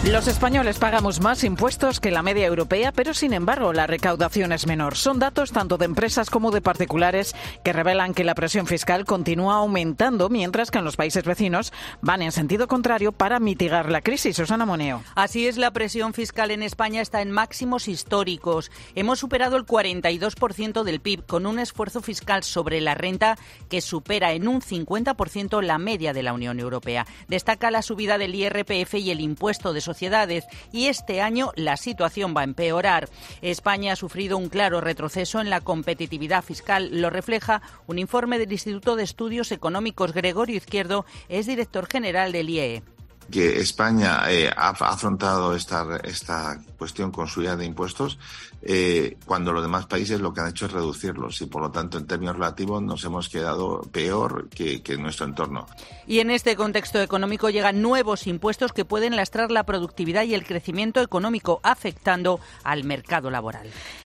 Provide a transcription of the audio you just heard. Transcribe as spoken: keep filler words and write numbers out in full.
Los españoles pagamos más impuestos que la media europea, pero sin embargo la recaudación es menor. Son datos tanto de empresas como de particulares que revelan que la presión fiscal continúa aumentando, mientras que en los países vecinos van en sentido contrario para mitigar la crisis. Susana Moneo. Así es, la presión fiscal en España está en máximos históricos. Hemos superado el cuarenta y dos por ciento del P I B, con un esfuerzo fiscal sobre la renta que supera en un cincuenta por ciento la media de la Unión Europea. Destaca la subida del I R P F y el impuesto de sociedades. Sociedades, y este año la situación va a empeorar. España ha sufrido un claro retroceso en la competitividad fiscal. Lo refleja un informe del Instituto de Estudios Económicos. Gregorio Izquierdo es director general del I E E. Que España eh, ha afrontado esta, esta cuestión con subida de impuestos eh, cuando los demás países lo que han hecho es reducirlos y, por lo tanto, en términos relativos nos hemos quedado peor que, que en nuestro entorno. Y en este contexto económico llegan nuevos impuestos que pueden lastrar la productividad y el crecimiento económico, afectando al mercado laboral.